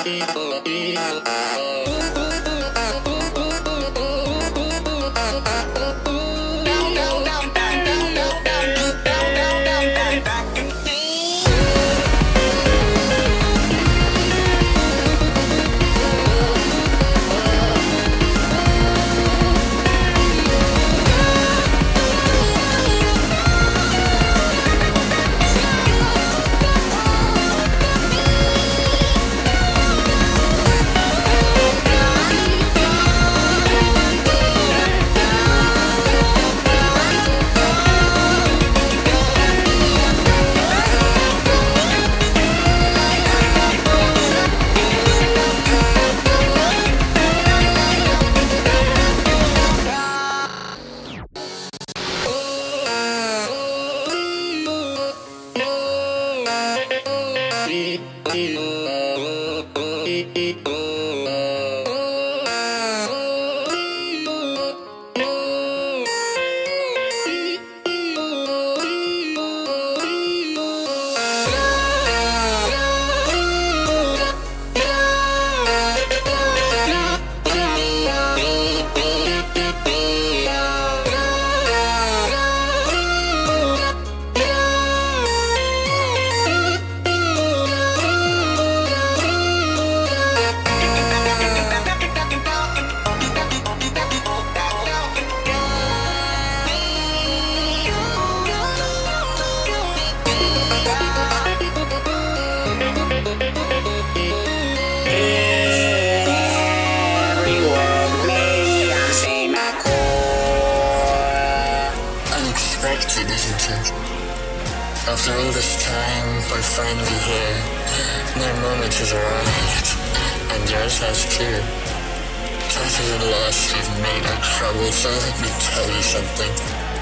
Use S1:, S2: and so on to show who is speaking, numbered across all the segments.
S1: Unexpected, isn't it? After all this time, we're finally here. My moment has arrived, and yours has too. Tighter than lost, we've made our trouble, so let me tell you something.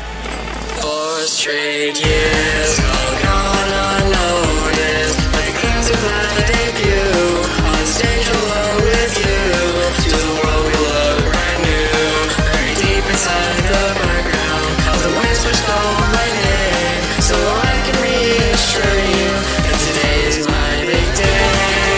S1: 4 straight years, all gone unnoticed, like a classic live debut, on stage alone with you. To the world we look brand new, very deep inside the background, how the whispers call my name, so I can reassure you that today is my big day.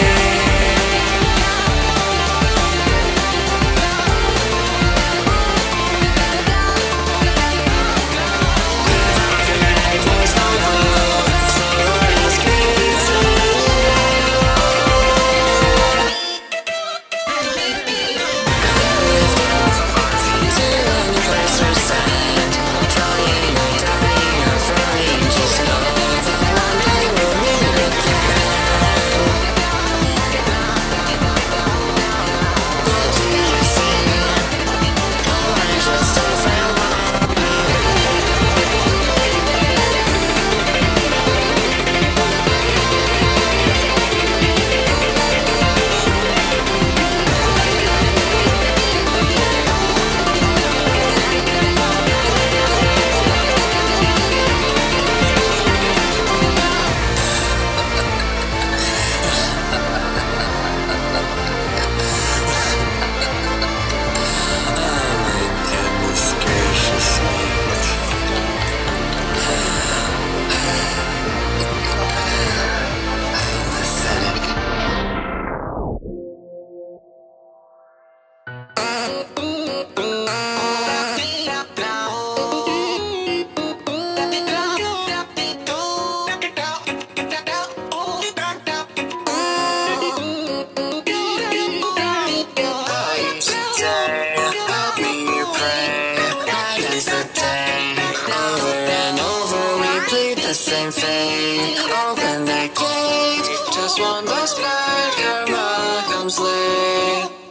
S1: Same thing, open the gate, just one last night, karma comes late.